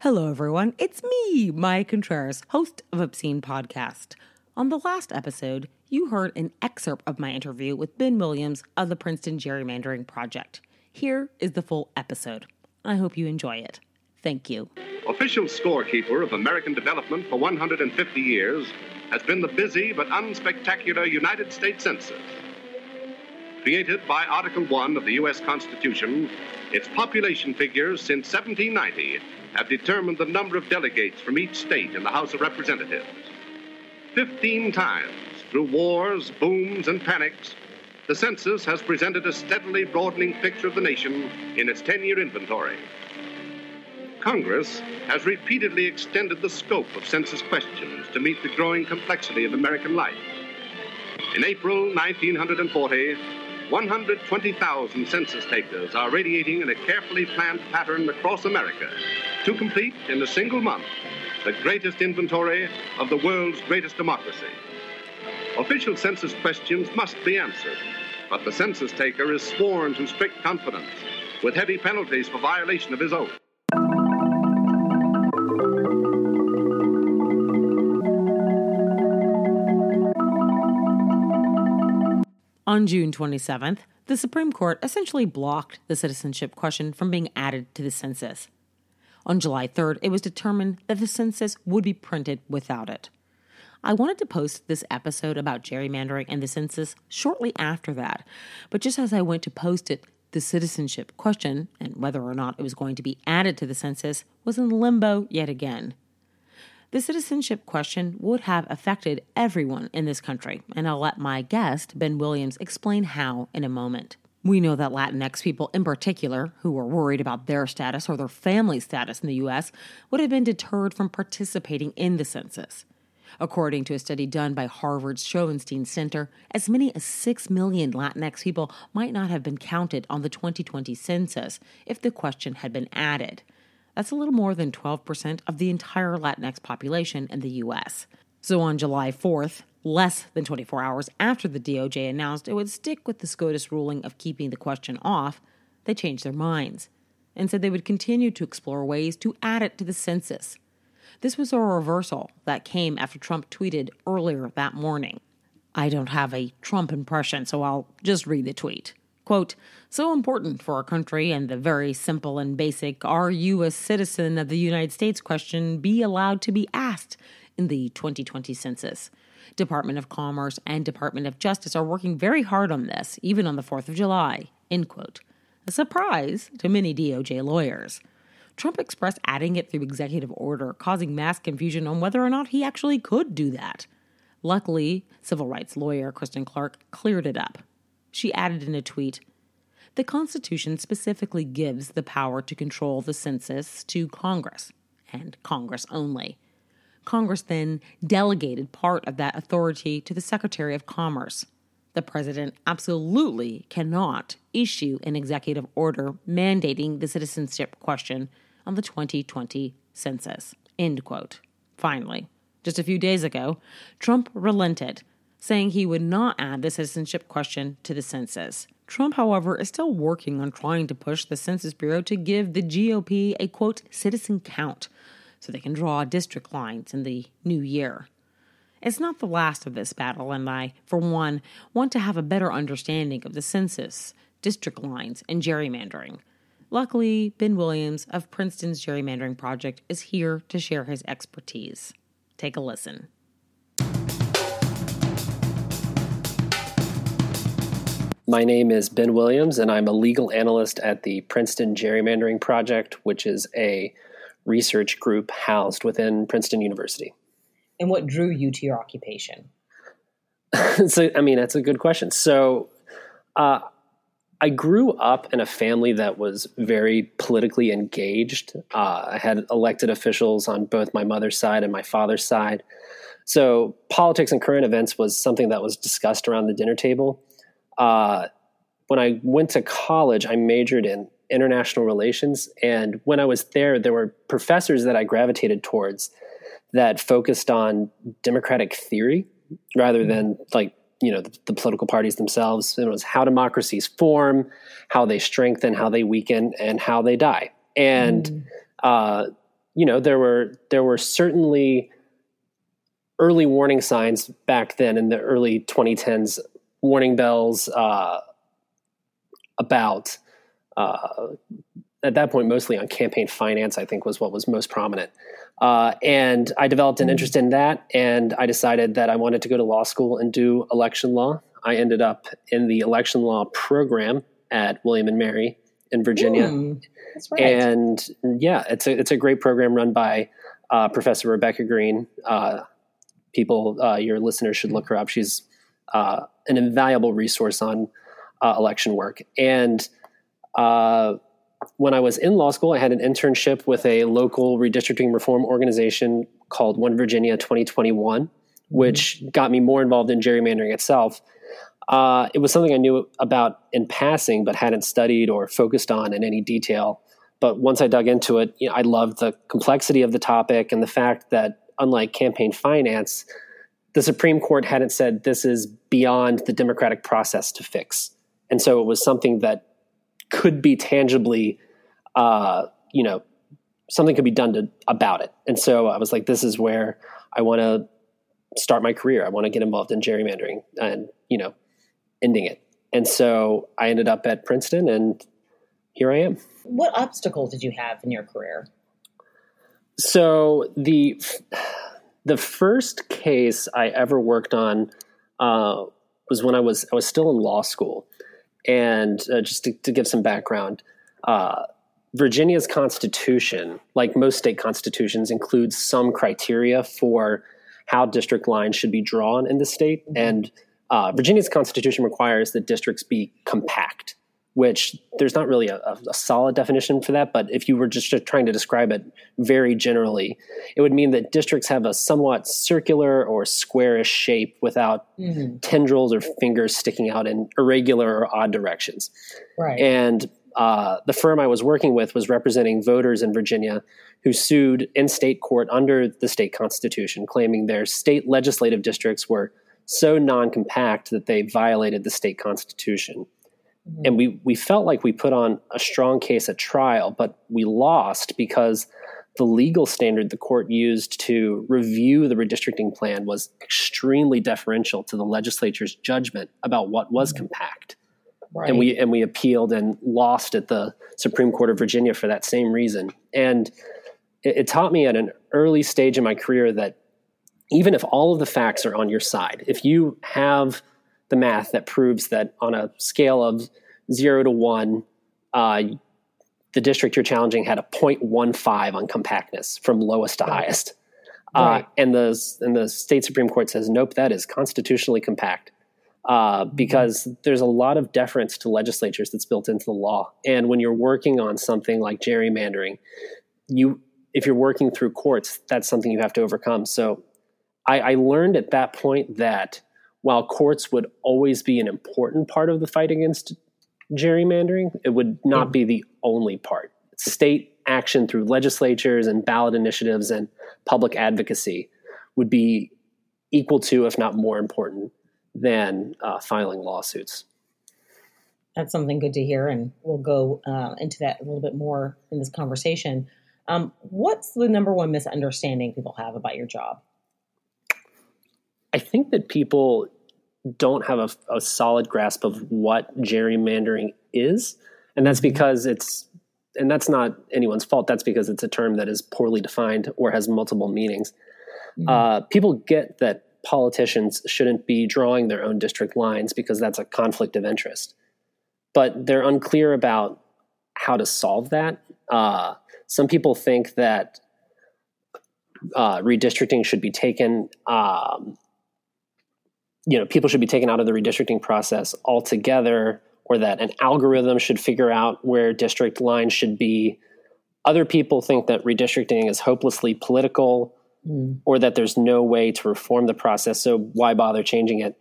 Hello, everyone. It's me, Maya Contreras, host of Obscene Podcast. On the last episode, you heard an excerpt of my interview with Ben Williams of the Princeton Gerrymandering Project. Here is the full episode. I hope you enjoy it. Thank you. Official scorekeeper of American development for 150 years has been the busy but unspectacular United States Census. Created by Article 1 of the U.S. Constitution, its population figures since 1790 have determined the number of delegates from each state in the House of Representatives. 15 times, through wars, booms, and panics, the census has presented a steadily broadening picture of the nation in its 10-year inventory. Congress has repeatedly extended the scope of census questions to meet the growing complexity of American life. In April 1940, 120,000 census takers are radiating in a carefully planned pattern across America to complete in a single month the greatest inventory of the world's greatest democracy. Official census questions must be answered, but the census taker is sworn to strict confidence with heavy penalties for violation of his oath. On June 27th, the Supreme Court essentially blocked the citizenship question from being added to the census. On July 3rd, it was determined that the census would be printed without it. I wanted to post this episode about gerrymandering and the census shortly after that, but just as I went to post it, the citizenship question, and whether or not it was going to be added to the census, was in limbo yet again. The citizenship question would have affected everyone in this country, and I'll let my guest, Ben Williams, explain how in a moment. We know that Latinx people in particular, who were worried about their status or their family status in the U.S., would have been deterred from participating in the census. According to a study done by Harvard's Schoenstein Center, as many as 6 million Latinx people might not have been counted on the 2020 census if the question had been added. That's a little more than 12% of the entire Latinx population in the U.S. So on July 4th, less than 24 hours after the DOJ announced it would stick with the SCOTUS ruling of keeping the question off, they changed their minds and said they would continue to explore ways to add it to the census. This was a reversal that came after Trump tweeted earlier that morning. I don't have a Trump impression, so I'll just read the tweet. Quote, so important for our country and the very simple and basic, are you a citizen of the United States question be allowed to be asked in the 2020 census. Department of Commerce and Department of Justice are working very hard on this, even on the 4th of July, end quote. A surprise to many DOJ lawyers. Trump expressed adding it through executive order, causing mass confusion on whether or not he actually could do that. Luckily, civil rights lawyer Kristen Clark cleared it up. She added in a tweet, the Constitution specifically gives the power to control the census to Congress, and Congress only. Congress then delegated part of that authority to the Secretary of Commerce. The president absolutely cannot issue an executive order mandating the citizenship question on the 2020 census, end quote. Finally, just a few days ago, Trump relented, saying he would not add the citizenship question to the census. Trump, however, is still working on trying to push the Census Bureau to give the GOP a, quote, citizen count so they can draw district lines in the new year. It's not the last of this battle, and I, for one, want to have a better understanding of the census, district lines, and gerrymandering. Luckily, Ben Williams of Princeton's Gerrymandering Project is here to share his expertise. Take a listen. My name is Ben Williams, and I'm a legal analyst at the Princeton Gerrymandering Project, which is a research group housed within Princeton University. And what drew you to your occupation? That's a good question. So I grew up in a family that was very politically engaged. I had elected officials on both my mother's side and my father's side. So politics and current events was something that was discussed around the dinner table. When I went to college, I majored in international relations. And when I was there were professors that I gravitated towards that focused on democratic theory rather than the political parties themselves. It was how democracies form, how they strengthen, how they weaken, and how they die. And there were certainly early warning signs back then in the early 2010s, warning bells about, at that point, mostly on campaign finance, I think was what was most prominent. And I developed an interest in that, and I decided that I wanted to go to law school and do election law. I ended up in the election law program at William and Mary in Virginia. That's right. And yeah, it's a great program run by Professor Rebecca Green. Your listeners should look her up. She's an invaluable resource on election work. And when I was in law school, I had an internship with a local redistricting reform organization called One Virginia 2021, which got me more involved in gerrymandering itself. It was something I knew about in passing, but hadn't studied or focused on in any detail. But once I dug into it, I loved the complexity of the topic and the fact that, unlike campaign finance, the Supreme Court hadn't said this is beyond the democratic process to fix. And so it was something that could be tangibly, something could be done about it. And so I was like, this is where I want to start my career. I want to get involved in gerrymandering and, ending it. And so I ended up at Princeton, and here I am. What obstacles did you have in your career? So the first case I ever worked on was when I was still in law school. And just to give some background, Virginia's constitution, like most state constitutions, includes some criteria for how district lines should be drawn in the state. And Virginia's constitution requires that districts be compact, which there's not really a solid definition for that. But if you were just trying to describe it very generally, it would mean that districts have a somewhat circular or squarish shape without tendrils or fingers sticking out in irregular or odd directions. Right. And the firm I was working with was representing voters in Virginia who sued in state court under the state constitution, claiming their state legislative districts were so non-compact that they violated the state constitution. And we felt like we put on a strong case at trial, but we lost because the legal standard the court used to review the redistricting plan was extremely deferential to the legislature's judgment about what was compact. Right. And we appealed and lost at the Supreme Court of Virginia for that same reason. And it taught me at an early stage in my career that even if all of the facts are on your side, if you have the math that proves that on a scale of 0 to 1, the district you're challenging had a 0.15 on compactness from lowest to highest. Right. And the state Supreme Court says, nope, that is constitutionally compact. Because there's a lot of deference to legislatures that's built into the law. And when you're working on something like gerrymandering, if you're working through courts, that's something you have to overcome. So I learned at that point that while courts would always be an important part of the fight against gerrymandering, it would not be the only part. State action through legislatures and ballot initiatives and public advocacy would be equal to, if not more important, than filing lawsuits. That's something good to hear, and we'll go into that a little bit more in this conversation. What's the number one misunderstanding people have about your job? I think that people don't have a solid grasp of what gerrymandering is, and that's because and that's not anyone's fault. That's because it's a term that is poorly defined or has multiple meanings. People get that politicians shouldn't be drawing their own district lines because that's a conflict of interest. But they're unclear about how to solve that. Some people think that redistricting should be taken, people should be taken out of the redistricting process altogether, or that an algorithm should figure out where district lines should be. Other people think that redistricting is hopelessly political, or that there's no way to reform the process, so why bother changing it?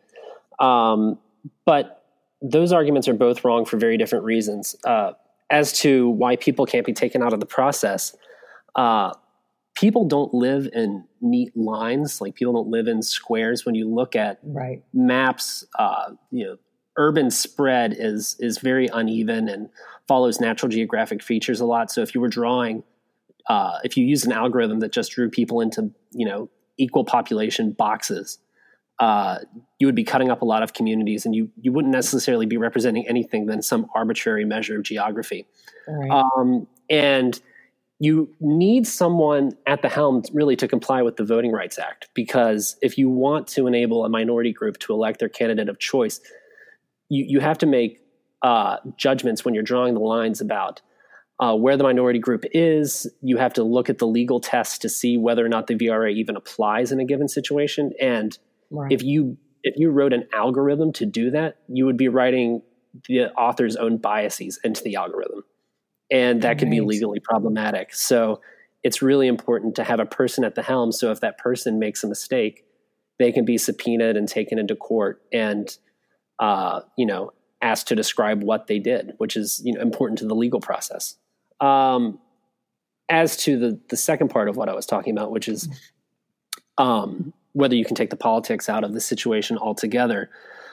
But those arguments are both wrong for very different reasons. As to why people can't be taken out of the process, people don't live in neat lines. Like, people don't live in squares. When you look at maps, urban spread is very uneven and follows natural geographic features a lot. So if you were drawing if you used an algorithm that just drew people into, equal population boxes, you would be cutting up a lot of communities, and you wouldn't necessarily be representing anything than some arbitrary measure of geography. Right. And you need someone at the helm really to comply with the Voting Rights Act, because if you want to enable a minority group to elect their candidate of choice, you have to make judgments when you're drawing the lines about where the minority group is. You have to look at the legal tests to see whether or not the VRA even applies in a given situation. And if you wrote an algorithm to do that, you would be writing the author's own biases into the algorithm. And that could be legally problematic. So it's really important to have a person at the helm. So if that person makes a mistake, they can be subpoenaed and taken into court and, asked to describe what they did, which is, important to the legal process. As to the second part of what I was talking about, which is whether you can take the politics out of the situation altogether,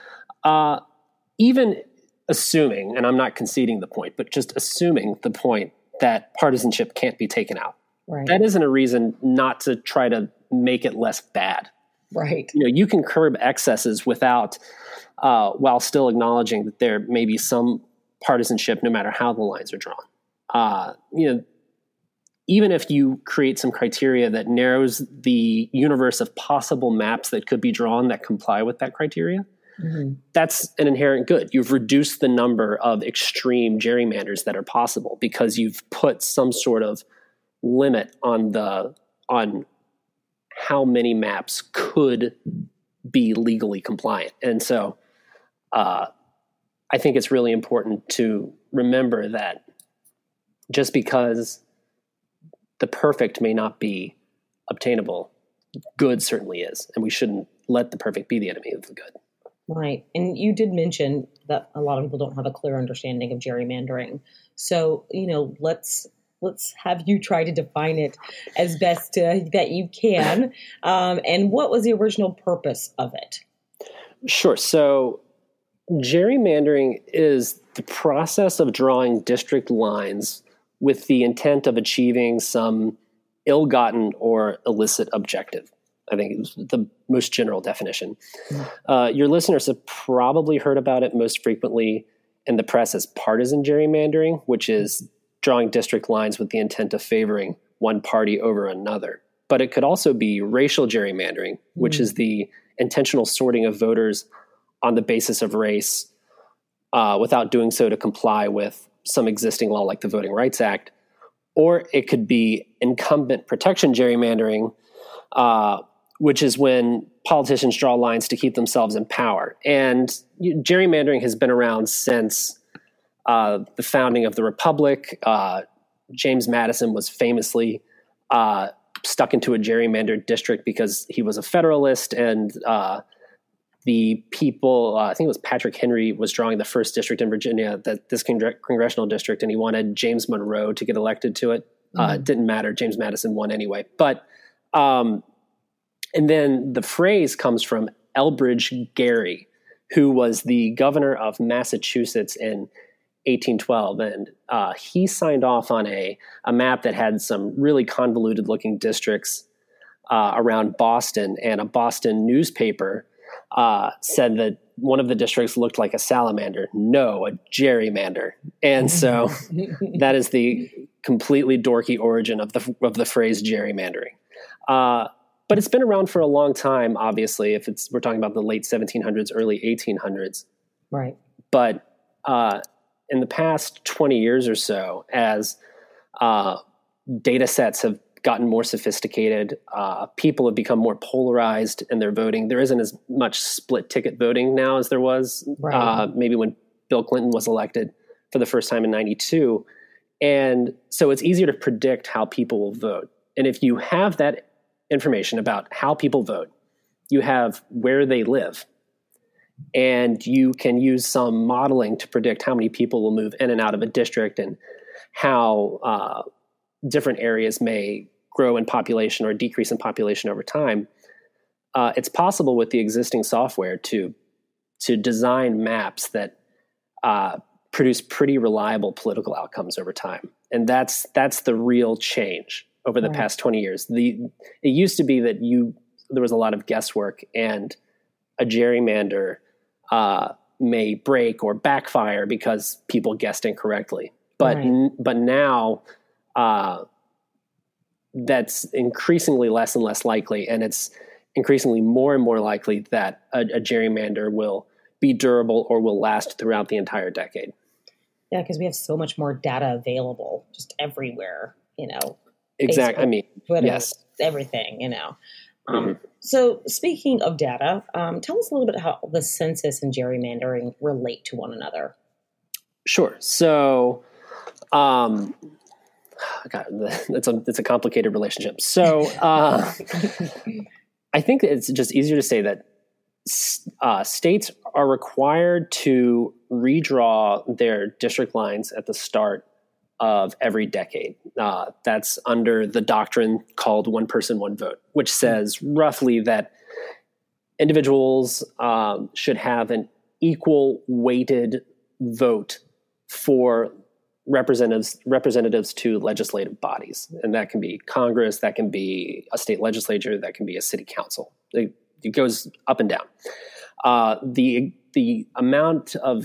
even assuming, and I'm not conceding the point, but just assuming the point that partisanship can't be taken out. Right. That isn't a reason not to try to make it less bad. Right. You can curb excesses without, while still acknowledging that there may be some partisanship no matter how the lines are drawn. Even if you create some criteria that narrows the universe of possible maps that could be drawn that comply with that criteria, that's an inherent good. You've reduced the number of extreme gerrymanders that are possible because you've put some sort of limit on how many maps could be legally compliant. And so I think it's really important to remember that just because the perfect may not be obtainable, good certainly is. And we shouldn't let the perfect be the enemy of the good. Right. And you did mention that a lot of people don't have a clear understanding of gerrymandering. So, let's have you try to define it as best that you can. And what was the original purpose of it? Sure. So gerrymandering is the process of drawing district lines with the intent of achieving some ill-gotten or illicit objective. I think it's the most general definition. Your listeners have probably heard about it most frequently in the press as partisan gerrymandering, which is drawing district lines with the intent of favoring one party over another. But it could also be racial gerrymandering, which is the intentional sorting of voters on the basis of race without doing so to comply with some existing law like the Voting Rights Act. Or it could be incumbent protection gerrymandering, which is when politicians draw lines to keep themselves in power. And gerrymandering has been around since the founding of the Republic. James Madison was famously stuck into a gerrymandered district because he was a Federalist, and the people, I think it was Patrick Henry, was drawing the first district in Virginia, this congressional district, and he wanted James Monroe to get elected to it. It didn't matter. James Madison won anyway. But and then the phrase comes from Elbridge Gerry, who was the governor of Massachusetts in 1812. And he signed off on a map that had some really convoluted looking districts around Boston. And a Boston newspaper said that one of the districts looked like a salamander. No, a gerrymander. And so that is the completely dorky origin of the phrase gerrymandering. But it's been around for a long time, obviously, if we're talking about the late 1700s, early 1800s. Right. But in the past 20 years or so, as data sets have gotten more sophisticated, people have become more polarized in their voting. There isn't as much split ticket voting now as there was maybe when Bill Clinton was elected for the first time in 92. And so it's easier to predict how people will vote. And if you have that information about how people vote, you have where they live, and you can use some modeling to predict how many people will move in and out of a district and how different areas may grow in population or decrease in population over time. It's possible with the existing software to design maps that produce pretty reliable political outcomes over time. And that's the real change over the past 20 years. It used to be that there was a lot of guesswork, and a gerrymander may break or backfire because people guessed incorrectly. But now that's increasingly less and less likely, and it's increasingly more and more likely that a gerrymander will be durable or will last throughout the entire decade. Yeah, because we have so much more data available just everywhere, Exactly. Facebook, Twitter, yes. Everything, So speaking of data, tell us a little bit how the census and gerrymandering relate to one another. Sure. So, God, it's a complicated relationship. So, I think it's just easier to say that states are required to redraw their district lines at the start of every decade. That's under the doctrine called one person, one vote, which says roughly that individuals should have an equal weighted vote for representatives to legislative bodies. And that can be Congress, that can be a state legislature, that can be a city council. It goes up and down. The amount of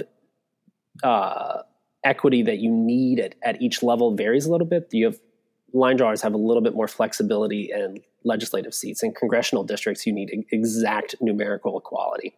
equity that you need at each level varies a little bit. Line drawers have a little bit more flexibility in legislative seats. In congressional districts, you need exact numerical equality.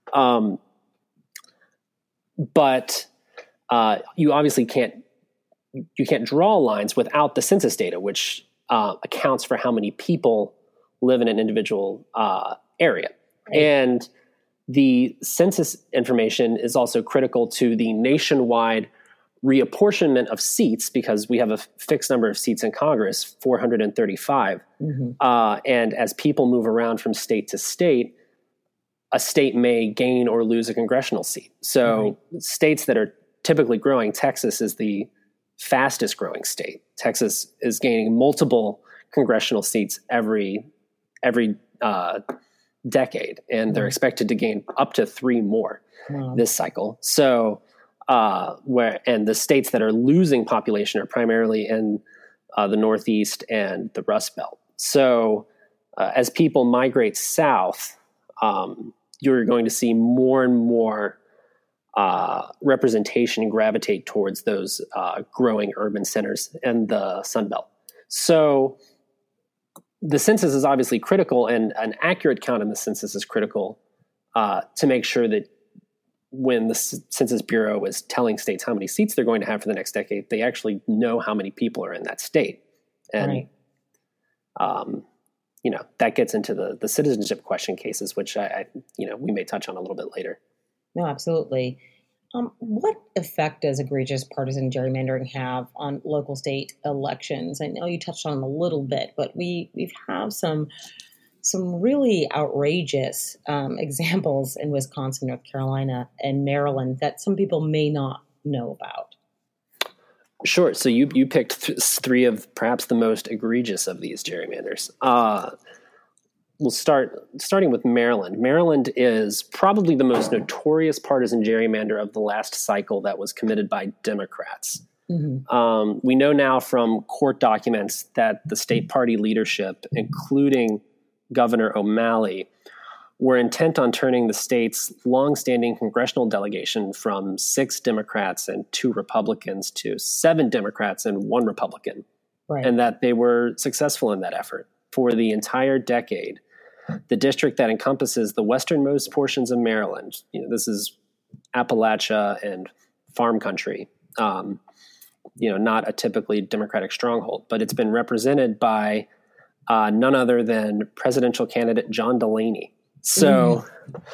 But you obviously can't draw lines without the census data, which accounts for how many people live in an individual area. Right. And the census information is also critical to the nationwide reapportionment of seats, because we have a fixed number of seats in Congress, 435. And as people move around from state to state, a state may gain or lose a congressional seat. So states that are typically growing, Texas is the fastest growing state. Texas is gaining multiple congressional seats every decade, and they're expected to gain up to 3 more this cycle. So, and the states that are losing population are primarily in the Northeast and the Rust Belt. So, as people migrate south, you're going to see more and more representation gravitate towards those growing urban centers and the Sun Belt. So the census is obviously critical, and an accurate count in the census is critical to make sure that when the Census Bureau is telling states how many seats they're going to have for the next decade, they actually know how many people are in that state. And, that gets into the citizenship question cases, which we may touch on a little bit later. No, absolutely. What effect does egregious partisan gerrymandering have on local state elections? I know you touched on it a little bit, but we've have some really outrageous examples in Wisconsin, North Carolina, and Maryland that some people may not know about. Sure. So you picked 3 of perhaps the most egregious of these gerrymanders. We'll starting with Maryland. Maryland is probably the most notorious partisan gerrymander of the last cycle that was committed by Democrats. We know now from court documents that the state party leadership, including Governor O'Malley, were intent on turning the state's longstanding congressional delegation from 6 Democrats and 2 Republicans to 7 Democrats and 1 Republican, and that they were successful in that effort. For the entire decade, the district that encompasses the westernmost portions of Maryland, this is Appalachia and farm country, not a typically Democratic stronghold, but it's been represented by none other than presidential candidate John Delaney. So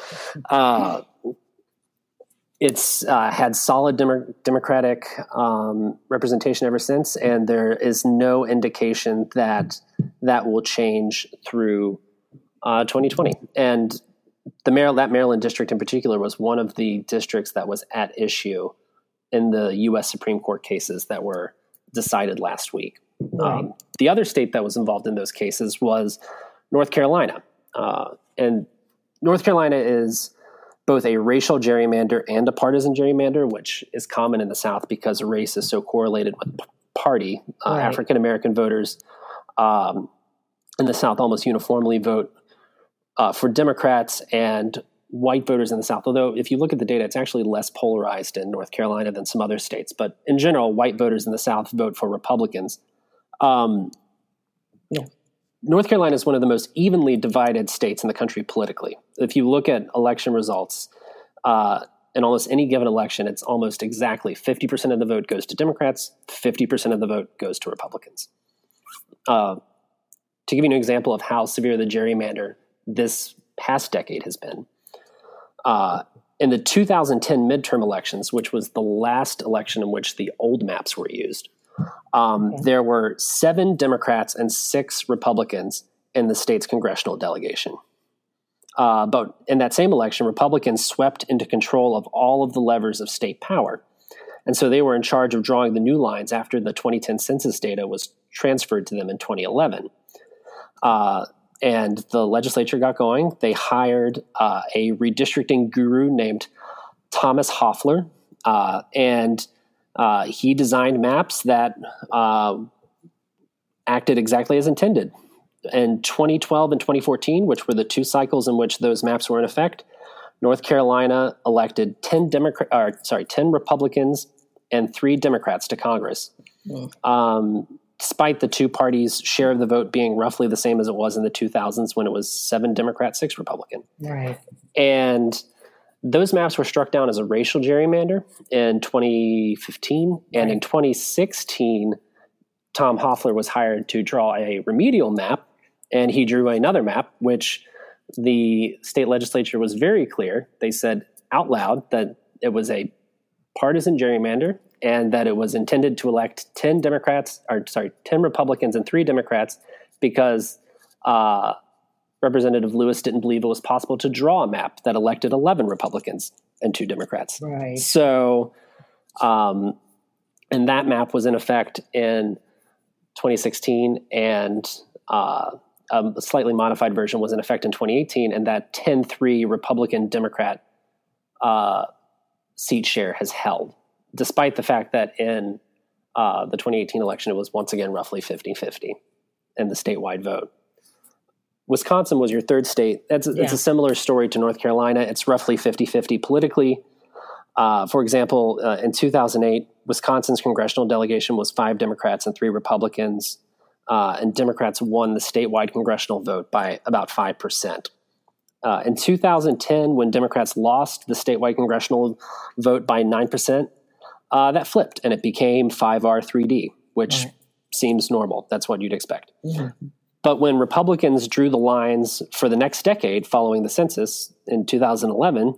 it's had solid Democratic representation ever since, and there is no indication that will change through 2020. And that Maryland district in particular was one of the districts that was at issue in the U.S. Supreme Court cases that were decided last week. The other state that was involved in those cases was North Carolina. And North Carolina is both a racial gerrymander and a partisan gerrymander, which is common in the South because race is so correlated with party. Right. African American voters in the South almost uniformly vote for Democrats, and white voters in the South, although if you look at the data, it's actually less polarized in North Carolina than some other states. But in general, white voters in the South vote for Republicans. North Carolina is one of the most evenly divided states in the country politically. If you look at election results, in almost any given election, it's almost exactly 50% of the vote goes to Democrats, 50% of the vote goes to Republicans. To give you an example of how severe the gerrymander this past decade has been, in the 2010 midterm elections, which was the last election in which the old maps were used, there were 7 Democrats and 6 Republicans in the state's congressional delegation. But in that same election, Republicans swept into control of all of the levers of state power. And so they were in charge of drawing the new lines after the 2010 census data was transferred to them in 2011. And the legislature got going. They hired a redistricting guru named Thomas Hoffler, and he designed maps that acted exactly as intended. In 2012 and 2014, which were the 2 cycles in which those maps were in effect, North Carolina elected 10 Republicans and 3 Democrats to Congress. Despite the 2 parties' share of the vote being roughly the same as it was in the 2000s when it was 7 Democrat, 6 Republican. Right. And those maps were struck down as a racial gerrymander in 2015. And in 2016, Tom Hoffler was hired to draw a remedial map, and he drew another map, which the state legislature was very clear. They said out loud that it was a partisan gerrymander and that it was intended to elect 10 Republicans and 3 Democrats because Representative Lewis didn't believe it was possible to draw a map that elected 11 Republicans and 2 Democrats. Right. So, and that map was in effect in 2016, and a slightly modified version was in effect in 2018, and that 10-3 Republican-Democrat seat share has held, despite the fact that in the 2018 election, it was once again roughly 50-50 in the statewide vote. Wisconsin was your third state. It's a similar story to North Carolina. It's roughly 50-50 politically. For example, in 2008, Wisconsin's congressional delegation was 5 Democrats and 3 Republicans, and Democrats won the statewide congressional vote by about 5%. In 2010, when Democrats lost the statewide congressional vote by 9%, that flipped, and it became 5R3D, which seems normal. That's what you'd expect. Mm-hmm. But when Republicans drew the lines for the next decade following the census in 2011,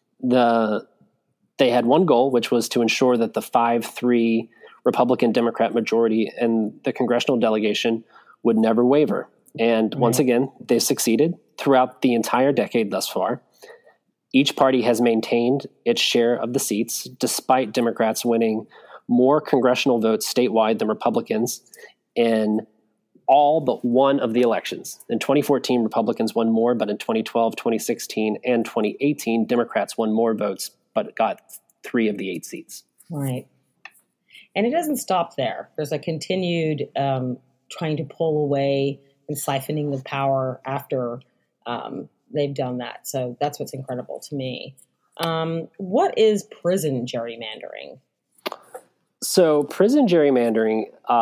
they had one goal, which was to ensure that the 5-3 Republican-Democrat majority in the congressional delegation would never waver. And once again, they've succeeded throughout the entire decade thus far. Each party has maintained its share of the seats, despite Democrats winning more congressional votes statewide than Republicans in all but one of the elections. In 2014, Republicans won more, but in 2012, 2016, and 2018, Democrats won more votes, but got 3 of the 8 seats. Right. And it doesn't stop there. There's a continued trying to pull away and siphoning the power after they've done that. So that's what's incredible to me. What is prison gerrymandering? So prison gerrymandering,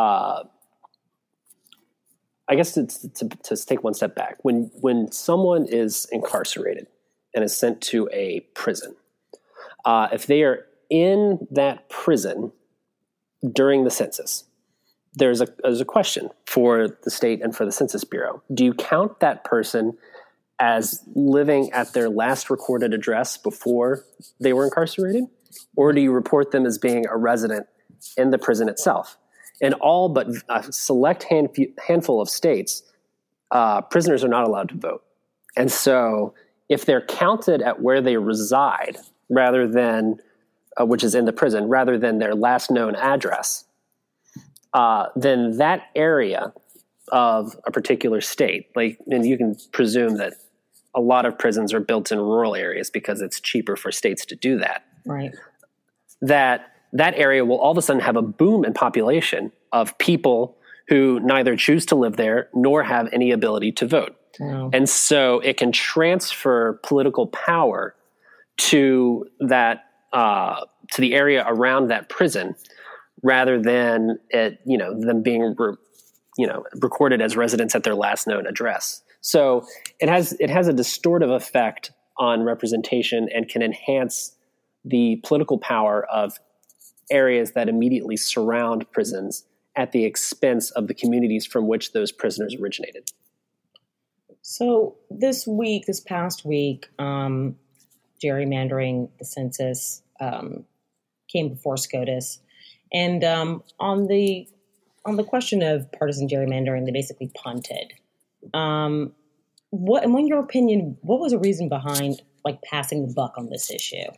I guess to take one step back, when someone is incarcerated and is sent to a prison, if they are in that prison during the census, there's a question for the state and for the Census Bureau. Do you count that person as living at their last recorded address before they were incarcerated, or do you report them as being a resident in the prison itself? In all but a select handful of states, prisoners are not allowed to vote. And so if they're counted at where they reside, rather than, which is in the prison, rather than their last known address, then that area of a particular state, and you can presume that a lot of prisons are built in rural areas because it's cheaper for states to do that. Right. That that area will all of a sudden have a boom in population of people who neither choose to live there nor have any ability to vote. Wow. And so it can transfer political power to that to the area around that prison, rather than them being recorded as residents at their last known address. So it has a distortive effect on representation and can enhance the political power of areas that immediately surround prisons at the expense of the communities from which those prisoners originated. So this past week, gerrymandering the census came before SCOTUS, and on the question of partisan gerrymandering, they basically punted. In your opinion, what was the reason behind passing the buck on this issue?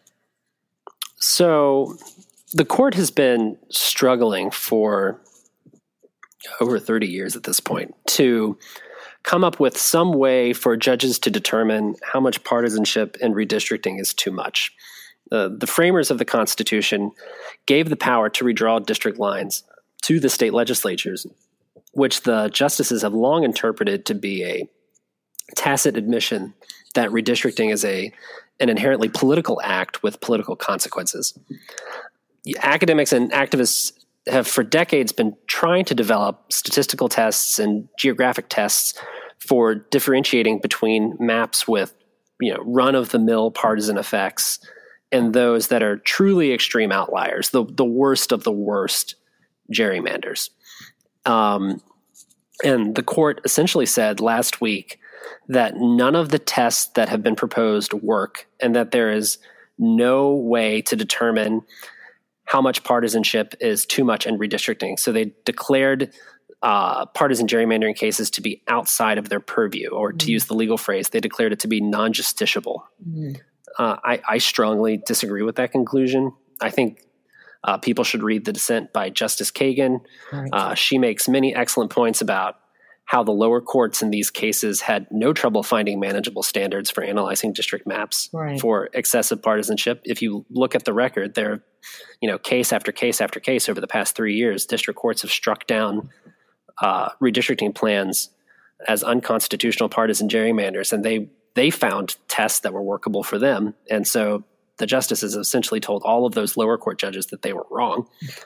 So the court has been struggling for over 30 years at this point to come up with some way for judges to determine how much partisanship in redistricting is too much. The framers of the Constitution gave the power to redraw district lines to the state legislatures, which the justices have long interpreted to be a tacit admission that redistricting is an inherently political act with political consequences. Academics and activists have for decades been trying to develop statistical tests and geographic tests for differentiating between maps with, run-of-the-mill partisan effects and those that are truly extreme outliers, the worst of the worst gerrymanders. And the court essentially said last week that none of the tests that have been proposed work, and that there is no way to determine how much partisanship is too much in redistricting. So they declared partisan gerrymandering cases to be outside of their purview, or to use the legal phrase, they declared it to be non-justiciable. I strongly disagree with that conclusion. I think people should read the dissent by Justice Kagan. Right. She makes many excellent points about how the lower courts in these cases had no trouble finding manageable standards for analyzing district maps for excessive partisanship. If you look at the record, there, case after case after case over the past 3 years, district courts have struck down redistricting plans as unconstitutional partisan gerrymanders, and they found tests that were workable for them. And so the justices essentially told all of those lower court judges that they were wrong.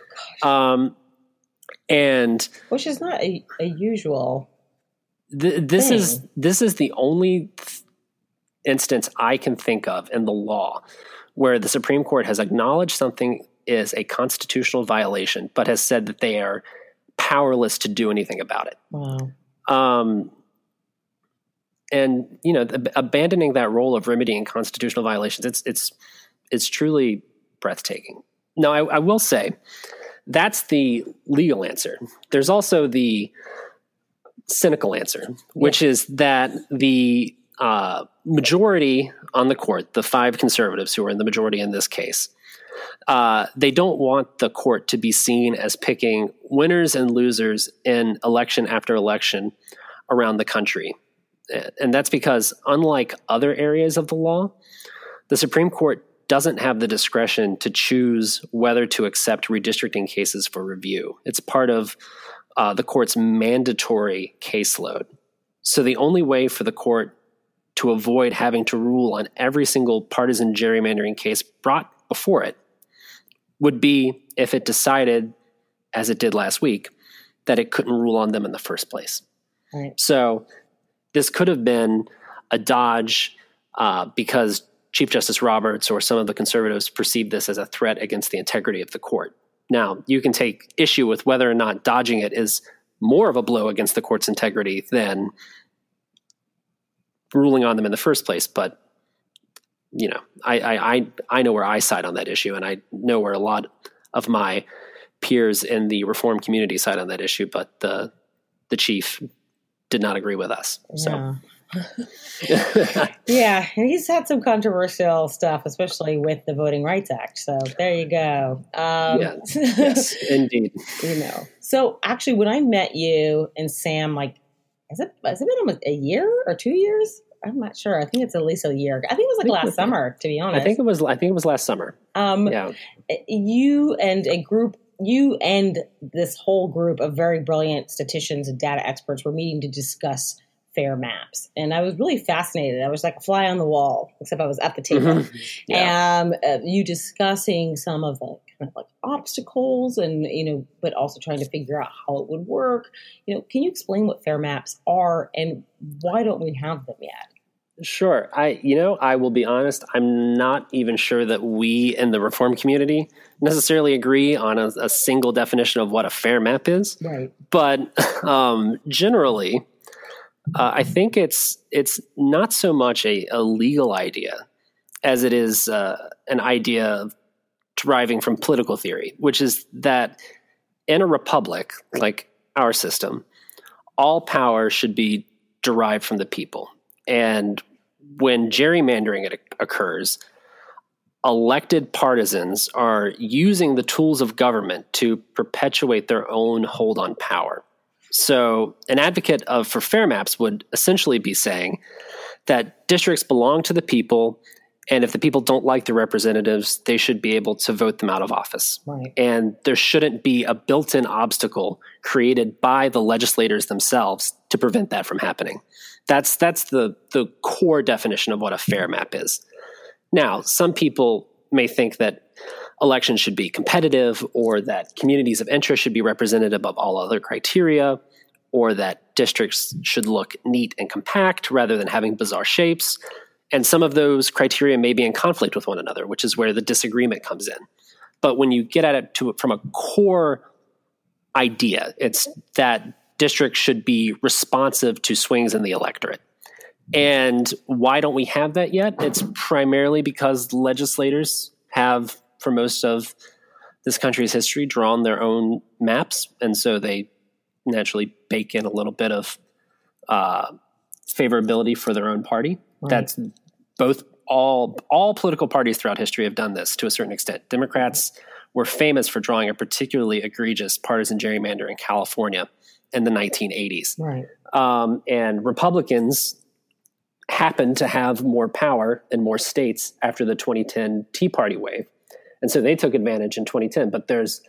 And which is not a usual. This is the only instance I can think of in the law where the Supreme Court has acknowledged something is a constitutional violation, but has said that they are powerless to do anything about it. Wow. And abandoning that role of remedying constitutional violations, it's truly breathtaking. Now, I will say that's the legal answer. There's also the cynical answer, which is that the majority on the court, the 5 conservatives who are in the majority in this case, they don't want the court to be seen as picking winners and losers in election after election around the country. And that's because, unlike other areas of the law, the Supreme Court doesn't have the discretion to choose whether to accept redistricting cases for review. It's part of the court's mandatory caseload. So the only way for the court to avoid having to rule on every single partisan gerrymandering case brought before it would be if it decided, as it did last week, that it couldn't rule on them in the first place. Right. So this could have been a dodge because Chief Justice Roberts or some of the conservatives perceived this as a threat against the integrity of the court. Now, you can take issue with whether or not dodging it is more of a blow against the court's integrity than ruling on them in the first place. But, I know where I side on that issue, and I know where a lot of my peers in the reform community side on that issue, but the chief did not agree with us. Yeah. So. Yeah, and he's had some controversial stuff, especially with the Voting Rights Act. So there you go. Yes, indeed. So actually, when I met you and Sam, has it been almost a year or 2 years I'm not sure. I think it's at least a year. I think it was like last summer, to be honest. I think it was last summer. Yeah. You and this whole group of very brilliant statisticians and data experts were meeting to discuss fair maps. And I was really fascinated. I was like a fly on the wall, except I was at the table. Yeah. You discussing some of the kind of like obstacles and, but also trying to figure out how it would work. Can you explain what fair maps are and why don't we have them yet? Sure. I will be honest. I'm not even sure that we in the reform community necessarily agree on a single definition of what a fair map is. Right. But generally, I think it's not so much a legal idea as it is an idea deriving from political theory, which is that in a republic like our system, all power should be derived from the people. And when gerrymandering occurs, elected partisans are using the tools of government to perpetuate their own hold on power. So an advocate for fair maps would essentially be saying that districts belong to the people, and if the people don't like their representatives, they should be able to vote them out of office. Right. And there shouldn't be a built-in obstacle created by the legislators themselves to prevent that from happening. That's the core definition of what a fair map is. Now, some people may think that elections should be competitive, or that communities of interest should be represented above all other criteria, or that districts should look neat and compact rather than having bizarre shapes. And some of those criteria may be in conflict with one another, which is where the disagreement comes in. But when you get at it from a core idea, it's that districts should be responsive to swings in the electorate. And why don't we have that yet? It's primarily because legislators have, for most of this country's history, drawn their own maps. And so they naturally bake in a little bit of favorability for their own party. Right. That's both all political parties throughout history have done this to a certain extent. Democrats were famous for drawing a particularly egregious partisan gerrymander in California in the 1980s. Right. And Republicans happened to have more power in more states after the 2010 Tea Party wave. And so they took advantage in 2010. But there's,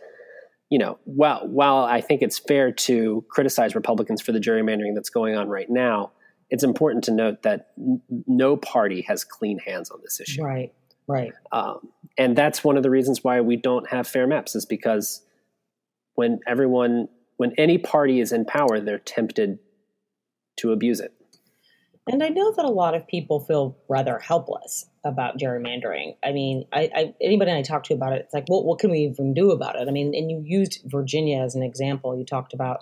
while I think it's fair to criticize Republicans for the gerrymandering that's going on right now, it's important to note that no party has clean hands on this issue. Right, right. And that's one of the reasons why we don't have fair maps, is because when any party is in power, they're tempted to abuse it. And I know that a lot of people feel rather helpless about gerrymandering. I mean, anybody I talk to about it, it's like, well, what can we even do about it? I mean, and you used Virginia as an example. You talked about,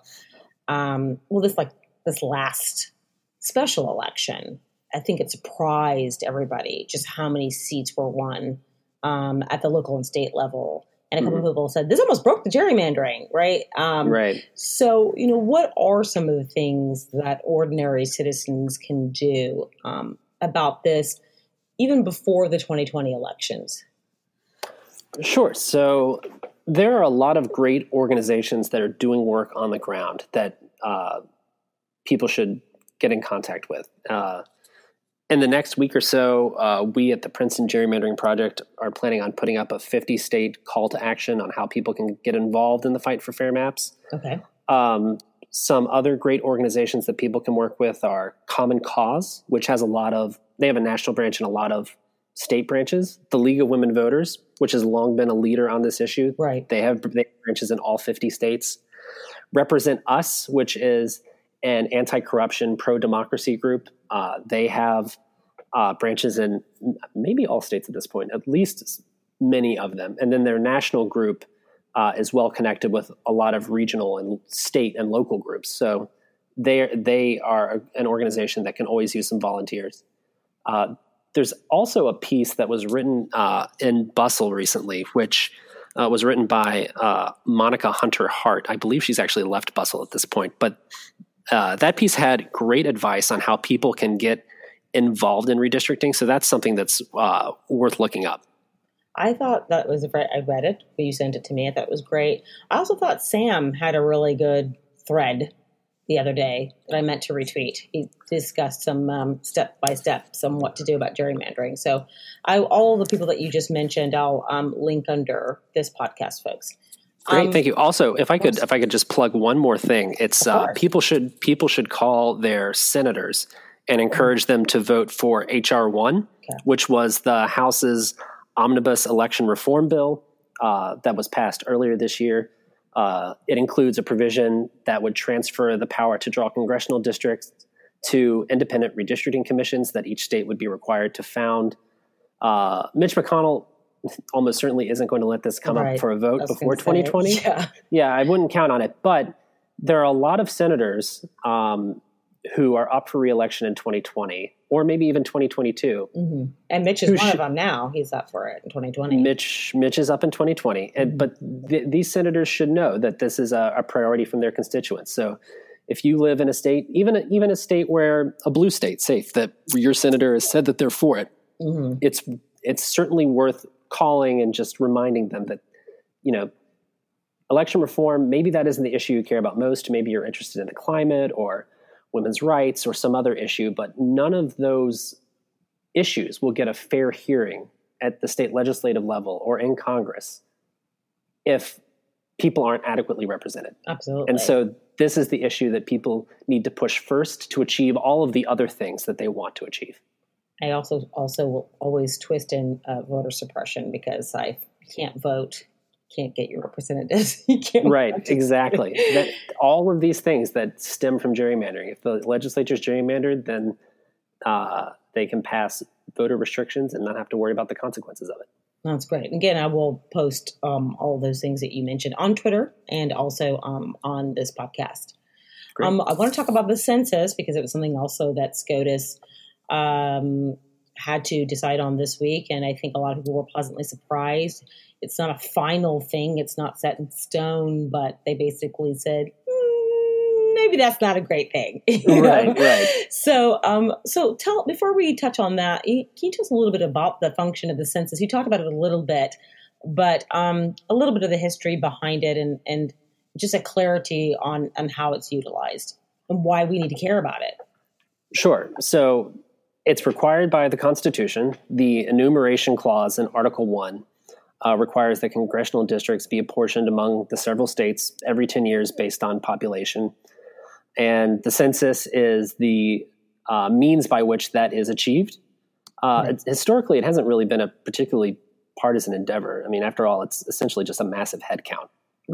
this last special election. I think it surprised everybody just how many seats were won at the local and state level. And a couple of people said, this almost broke the gerrymandering, right? Right. So, what are some of the things that ordinary citizens can do about this, even before the 2020 elections? Sure. So there are a lot of great organizations that are doing work on the ground that people should get in contact with. In the next week or so, we at the Princeton Gerrymandering Project are planning on putting up a 50-state call to action on how people can get involved in the fight for fair maps. Okay. Some other great organizations that people can work with are Common Cause, which has they have a national branch and a lot of state branches. The League of Women Voters, which has long been a leader on this issue. Right. They have branches in all 50 states. Represent Us, which is an anti-corruption, pro-democracy group. They have branches in maybe all states at this point, at least many of them. And then their national group is well connected with a lot of regional and state and local groups. So they are an organization that can always use some volunteers. There's also a piece that was written in Bustle recently, which was written by Monica Hunter Hart. I believe she's actually left Bustle at this point, but that piece had great advice on how people can get involved in redistricting. So that's something that's worth looking up. I thought that was I read it, but you sent it to me. I thought it was great. I also thought Sam had a really good thread the other day that I meant to retweet. He discussed some step by step, some what to do about gerrymandering. So all the people that you just mentioned, I'll link under this podcast, folks. Great, thank you. Also, if I could just plug one more thing, it's people should call their senators and encourage them to vote for HR 1, which was the House's omnibus election reform bill that was passed earlier this year. It includes a provision that would transfer the power to draw congressional districts to independent redistricting commissions that each state would be required to found. Mitch McConnell almost certainly isn't going to let this come up for a vote before 2020. Yeah, I wouldn't count on it. But there are a lot of senators who are up for re-election in 2020 or maybe even 2022. Mm-hmm. And Mitch is one of them now. He's up for it in 2020. Mitch is up in 2020. But these senators should know that this is a priority from their constituents. So if you live in a state, even a state where a blue state, safe, that your senator has said that they're for it, it's certainly worth calling and just reminding them that, election reform, maybe that isn't the issue you care about most. Maybe you're interested in the climate or women's rights or some other issue, but none of those issues will get a fair hearing at the state legislative level or in Congress if people aren't adequately represented. Absolutely. And so this is the issue that people need to push first to achieve all of the other things that they want to achieve. I also will always twist in voter suppression because I can't vote, can't get your representatives. You can't right, exactly. All of these things that stem from gerrymandering. If the legislature's gerrymandered, then they can pass voter restrictions and not have to worry about the consequences of it. That's great. Again, I will post all those things that you mentioned on Twitter and also on this podcast. I want to talk about the census because it was something also that SCOTUS had to decide on this week, and I think a lot of people were pleasantly surprised. It's not a final thing. It's not set in stone, but they basically said, maybe that's not a great thing. Right. So before we touch on that, can you tell us a little bit about the function of the census? You talked about it a little bit, but a little bit of the history behind it and just a clarity on how it's utilized and why we need to care about it. Sure. So it's required by the Constitution. The enumeration clause in Article 1 requires that congressional districts be apportioned among the several states every 10 years based on population. And the census is the means by which that is achieved. Historically, it hasn't really been a particularly partisan endeavor. I mean, after all, it's essentially just a massive head count,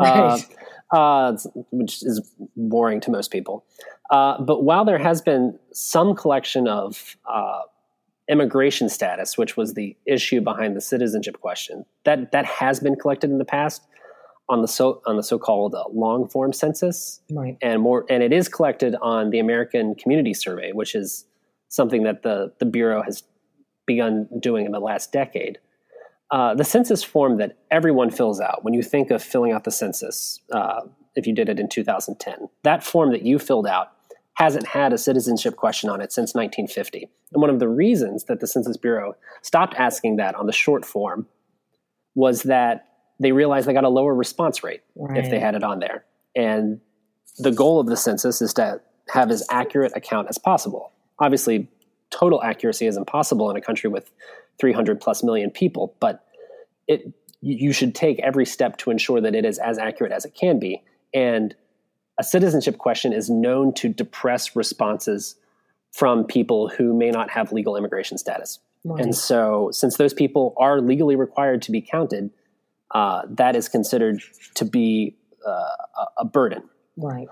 which is boring to most people. But while there has been some collection of immigration status, which was the issue behind the citizenship question, that has been collected in the past on the so-called long form census, right? And it is collected on the American Community Survey, which is something that the Bureau has begun doing in the last decade. The census form that everyone fills out when you think of filling out the census, if you did it in 2010, that form that you filled out hasn't had a citizenship question on it since 1950. And one of the reasons that the Census Bureau stopped asking that on the short form was that they realized they got a lower response rate if they had it on there. And the goal of the census is to have as accurate a count as possible. Obviously, total accuracy is impossible in a country with 300 plus million people, but you should take every step to ensure that it is as accurate as it can be. And a citizenship question is known to depress responses from people who may not have legal immigration status. Right. And so since those people are legally required to be counted, that is considered to be a burden. Right.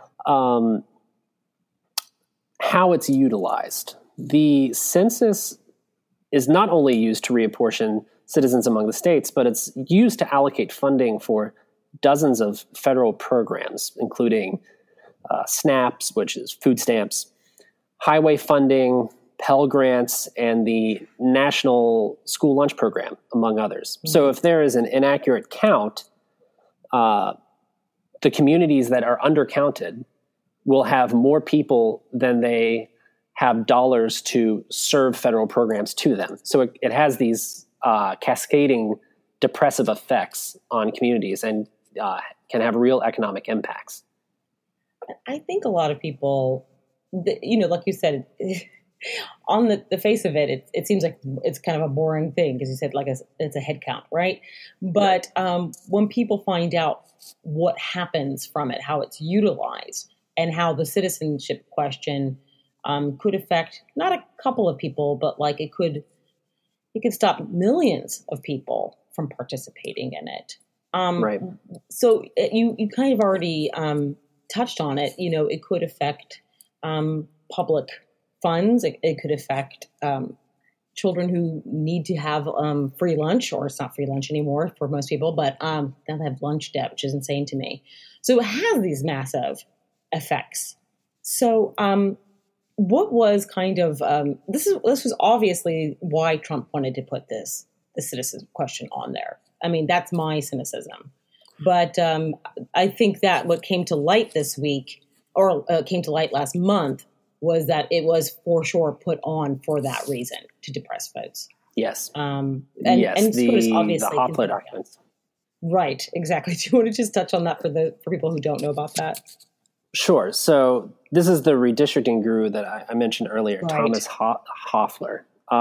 How it's utilized. The census is not only used to reapportion citizens among the states, but it's used to allocate funding for dozens of federal programs, including SNAPs, which is food stamps, highway funding, Pell Grants, and the National School Lunch Program, among others. Mm-hmm. So if there is an inaccurate count, the communities that are undercounted will have more people than they have dollars to serve federal programs to them. So it has these cascading depressive effects on communities and can have real economic impacts. I think a lot of people, like you said, on the face of it, it seems like it's kind of a boring thing because you said it's a head count, right? But when people find out what happens from it, how it's utilized, and how the citizenship question could affect not a couple of people, but like it could stop millions of people from participating in it. Right. So you kind of already touched on it. It could affect public funds. It could affect children who need to have free lunch, or it's not free lunch anymore for most people, but now they have lunch debt, which is insane to me. So it has these massive effects. So what was kind of this was obviously why Trump wanted to put the citizen question on there. I mean, that's my cynicism. But I think that what came to light this week, or came to light last month, was that it was for sure put on for that reason, to depress votes. Yes. And the obviously Hoffler documents. Right, exactly. Do you want to just touch on that for people who don't know about that? Sure. So this is the redistricting guru that I mentioned earlier, Right. Thomas Hoffler.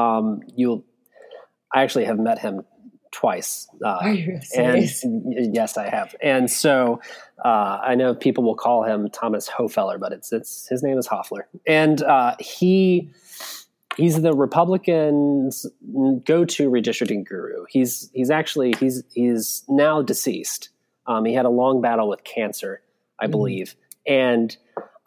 I actually have met him twice. Are you and serious? yes, I have. And so I know people will call him Thomas Hofeller, but it's his name is Hoffler. And he's the Republicans' go-to redistricting guru. He's now deceased. He had a long battle with cancer, I believe. And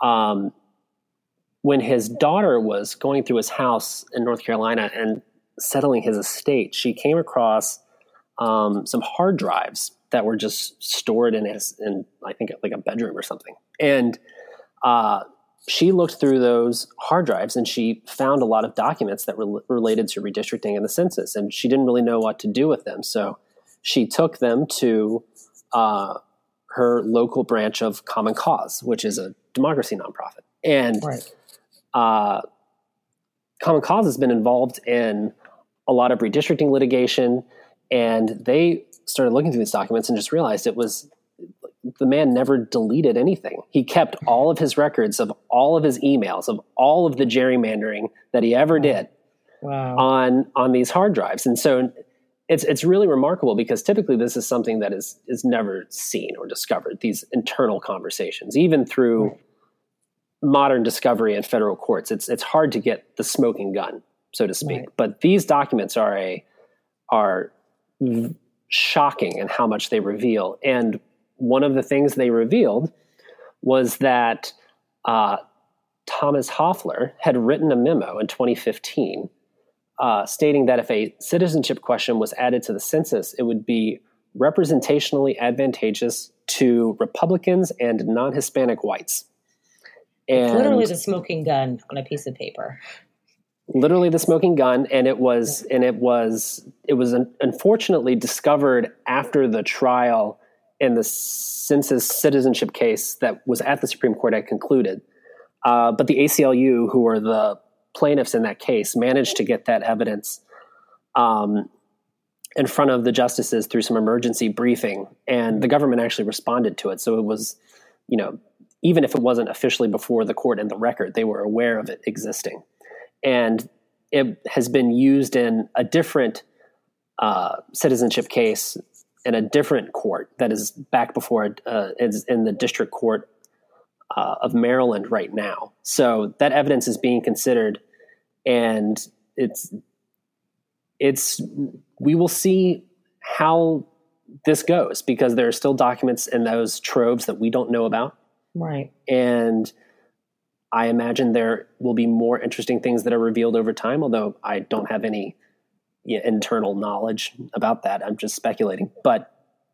when his daughter was going through his house in North Carolina and settling his estate, she came across some hard drives that were just stored in I think like a bedroom or something. And she looked through those hard drives and she found a lot of documents that were related to redistricting and the census, and she didn't really know what to do with them. So she took them to her local branch of Common Cause, which is a democracy nonprofit. And Common Cause has been involved in a lot of redistricting litigation, and they started looking through these documents and just realized the man never deleted anything. He kept all of his records of all of his emails, of all of the gerrymandering that he ever did on these hard drives. And so it's really remarkable because typically this is something that is never seen or discovered, these internal conversations, even through modern discovery in federal courts. It's hard to get the smoking gun, so to speak. Right. But these documents are shocking in how much they reveal. And one of the things they revealed was that Thomas Hoffler had written a memo in 2015 stating that if a citizenship question was added to the census, it would be representationally advantageous to Republicans and non-Hispanic whites. And literally the smoking gun on a piece of paper. Literally the smoking gun, and it was unfortunately discovered after the trial in the census citizenship case that was at the Supreme Court had concluded. But the ACLU, who were the plaintiffs in that case, managed to get that evidence in front of the justices through some emergency briefing, and the government actually responded to it. So it was, even if it wasn't officially before the court in the record, they were aware of it existing. And it has been used in a different citizenship case in a different court that is back before it's in the district court of Maryland right now. So that evidence is being considered, and we will see how this goes, because there are still documents in those troves that we don't know about. Right. And I imagine there will be more interesting things that are revealed over time, although I don't have any internal knowledge about that. I'm just speculating. But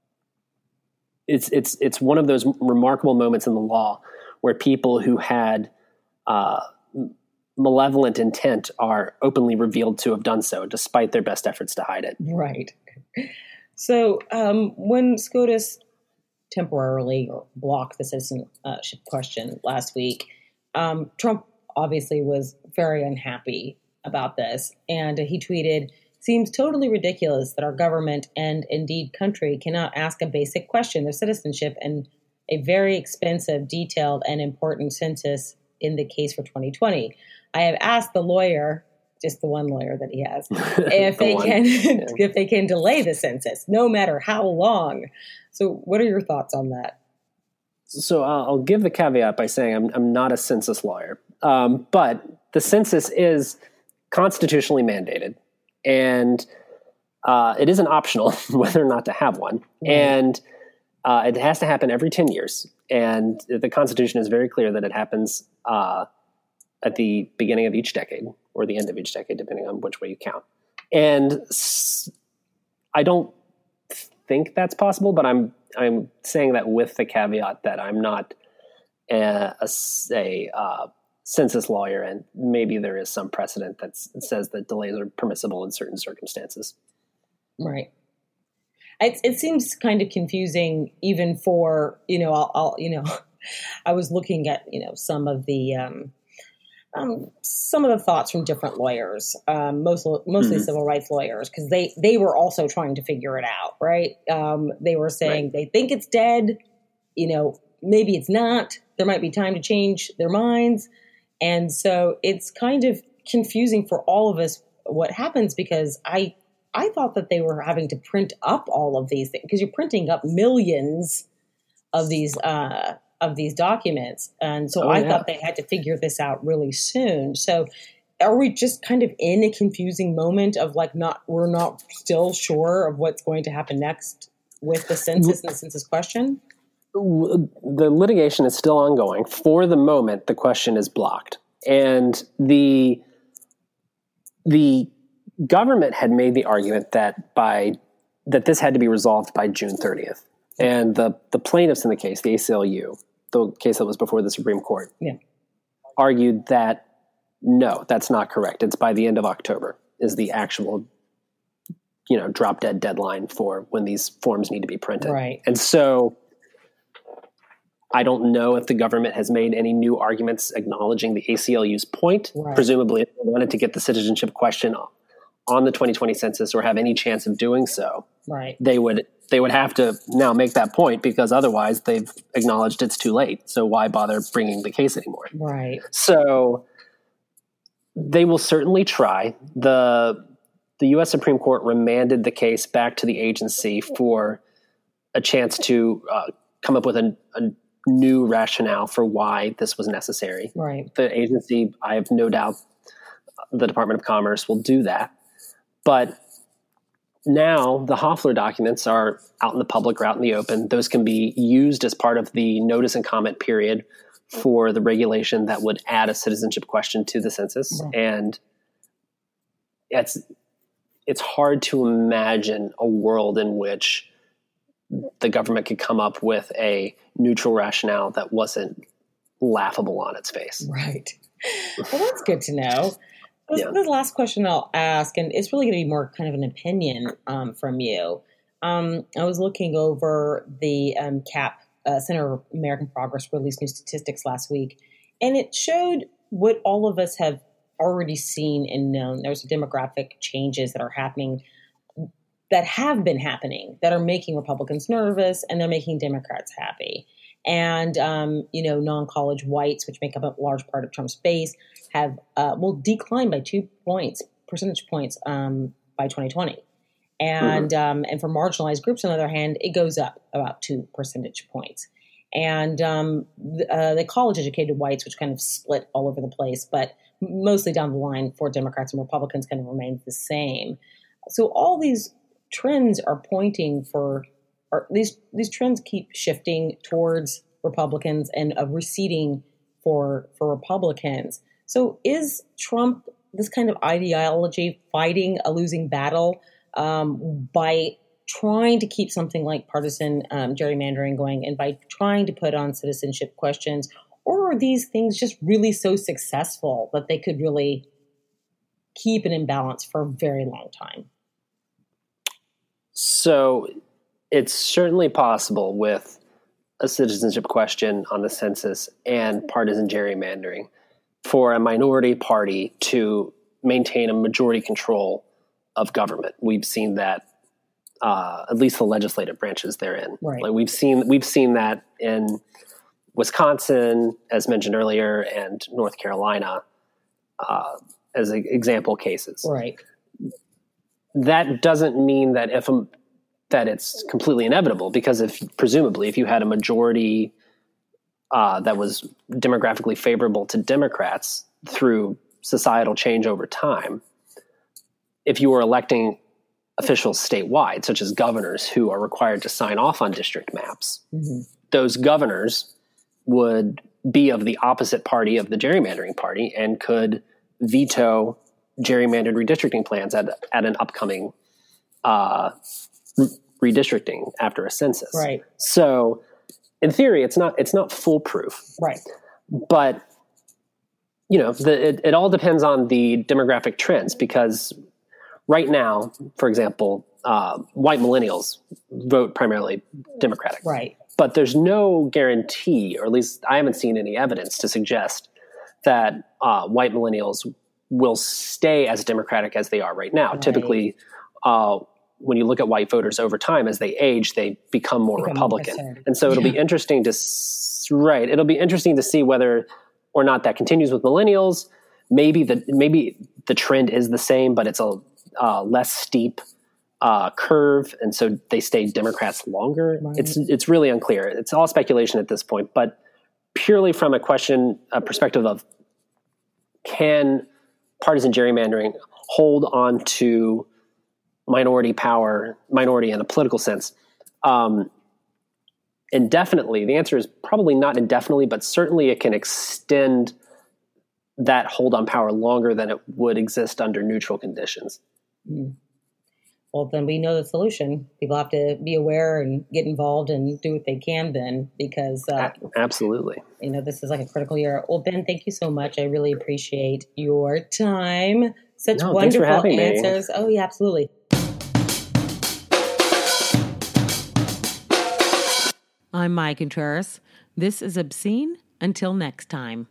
it's one of those remarkable moments in the law where people who had malevolent intent are openly revealed to have done so, despite their best efforts to hide it. Right. So when SCOTUS temporarily blocked the citizenship question last week, Trump obviously was very unhappy about this. And he tweeted, "Seems totally ridiculous that our government and indeed country cannot ask a basic question of citizenship and a very expensive, detailed, and important census in the case for 2020. I have asked the lawyer, just the one lawyer that he has, if they can delay the census, no matter how long. So what are your thoughts on that? So I'll give the caveat by saying I'm not a census lawyer, but the census is constitutionally mandated, and it isn't optional whether or not to have one. Right. And it has to happen every 10 years. And the Constitution is very clear that it happens at the beginning of each decade or the end of each decade, depending on which way you count. And I don't think that's possible, but I'm saying that with the caveat that I'm not a census lawyer, and maybe there is some precedent that says that delays are permissible in certain circumstances. Right. It seems kind of confusing, even for I was looking at some of the thoughts from different lawyers, mostly civil rights lawyers, because they were also trying to figure it out. Right. They were saying they think it's dead. Maybe it's not. There might be time to change their minds. And so it's kind of confusing for all of us what happens, because I thought that they were having to print up all of these things, because you're printing up millions of these documents. And so I thought they had to figure this out really soon. So are we just kind of in a confusing moment of we're not still sure of what's going to happen next with the census and the census question? The litigation is still ongoing. For the moment, the question is blocked. And the government had made the argument that this had to be resolved by June 30th. And the plaintiffs in the case, the ACLU, the case that was before the Supreme Court, argued that no, that's not correct. It's by the end of October is the actual, drop dead deadline for when these forms need to be printed. Right. And so I don't know if the government has made any new arguments acknowledging the ACLU's point. Right. Presumably, if they wanted to get the citizenship question on the 2020 census or have any chance of doing so, right, they would have to now make that point, because otherwise they've acknowledged it's too late. So why bother bringing the case anymore? Right. So they will certainly try. The U.S. Supreme Court remanded the case back to the agency for a chance to come up with a new rationale for why this was necessary. Right. The agency, I have no doubt the Department of Commerce will do that. But now the Hoffler documents are out in the public or out in the open. Those can be used as part of the notice and comment period for the regulation that would add a citizenship question to the census. Right. And it's hard to imagine a world in which the government could come up with a neutral rationale that wasn't laughable on its face. Right. Well, that's good to know. The last question I'll ask, and it's really going to be more kind of an opinion from you. I was looking over the CAP, Center of American Progress, released new statistics last week, and it showed what all of us have already seen and known. There's demographic changes that are happening, that have been happening, that are making Republicans nervous, and they're making Democrats happy. And, non-college whites, which make up a large part of Trump's base, will decline by 2 percentage points by 2020. And and for marginalized groups, on the other hand, it goes up about 2 percentage points. And the college-educated whites, which kind of split all over the place, but mostly down the line for Democrats and Republicans, kind of remains the same. So all these trends are pointing these trends keep shifting towards Republicans and receding for Republicans. So is Trump, this kind of ideology, fighting a losing battle by trying to keep something like partisan gerrymandering going, and by trying to put on citizenship questions? Or are these things just really so successful that they could really keep an imbalance for a very long time? So it's certainly possible with a citizenship question on the census and partisan gerrymandering for a minority party to maintain a majority control of government. We've seen that at least the legislative branches therein. Right. Like we've seen that in Wisconsin, as mentioned earlier, and North Carolina as example cases. Right. That doesn't mean that that it's completely inevitable, because presumably if you had a majority that was demographically favorable to Democrats through societal change over time, if you were electing officials statewide, such as governors who are required to sign off on district maps, those governors would be of the opposite party of the gerrymandering party and could veto gerrymandered redistricting plans at an upcoming redistricting after a census. Right. So in theory, it's not foolproof. Right. But it all depends on the demographic trends, because right now, for example, white millennials vote primarily Democratic. Right. But there's no guarantee, or at least I haven't seen any evidence to suggest that white millennials will stay as Democratic as they are right now. Right. Typically, when you look at white voters over time, as they age, they become more Republican. And so it'll be interesting to see whether or not that continues with millennials. Maybe the trend is the same, but it's a less steep curve, and so they stay Democrats longer. Right. It's really unclear. It's all speculation at this point, but purely from a perspective of, can partisan gerrymandering hold on to minority power, minority in a political sense, indefinitely? The answer is probably not indefinitely, but certainly it can extend that hold on power longer than it would exist under neutral conditions. Well, then we know the solution. People have to be aware and get involved and do what they can then, because absolutely, this is like a critical year. Well, Ben, thank you so much. I really appreciate your time. Such wonderful answers. Oh, yeah, absolutely. I'm Maya Contreras. This is Obscene. Until next time.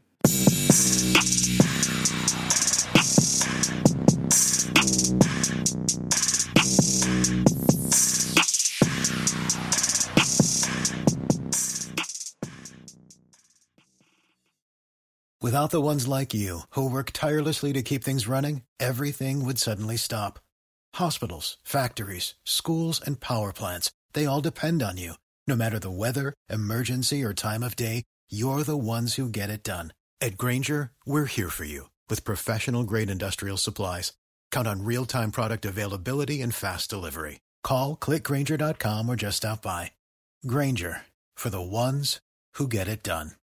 Without the ones like you, who work tirelessly to keep things running, everything would suddenly stop. Hospitals, factories, schools, and power plants, they all depend on you. No matter the weather, emergency, or time of day, you're the ones who get it done. At Grainger, we're here for you with professional-grade industrial supplies. Count on real-time product availability and fast delivery. Call, click Grainger.com, or just stop by. Grainger, for the ones who get it done.